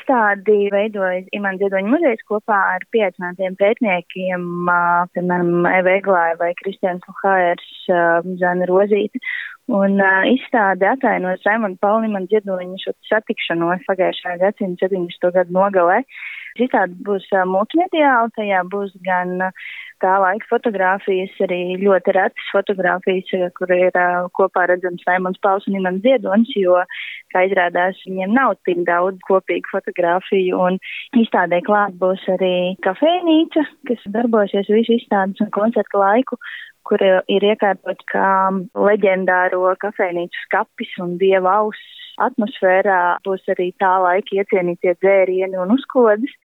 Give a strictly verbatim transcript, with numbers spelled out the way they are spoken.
Izstādi veidoja Imants Ziedoņa muzejs kopā ar pieaicinātiem pētniekiem, piemēram, Eva Eglāja vai Kristians Luhājers, Zana Rozīte. Un uh, izstāde atainojas Raimonda Paula un Imanta Ziedoņa šo satikšanos pagājušā gadsimta septiņdesmito gadu nogalē. Izstāde būs uh, multimediāla, tajā būs gan uh, tā laika fotogrāfijas, arī ļoti retas fotogrāfijas, kur ir uh, kopā redzams Raimonds Pauls un Imants Ziedonis, jo, kā izrādās, viņiem nav tik daudz kopīgu fotogrāfiju. Un izstādē klāt būs arī kafejnīca, kas darbosies visu izstādes un koncertu laiku, kur ir iekārtot kā leģendāro kafejnīcu skapis un dieva auss. Atmosfērā būs arī tā laika iecienītie dzērieni un uzkodas.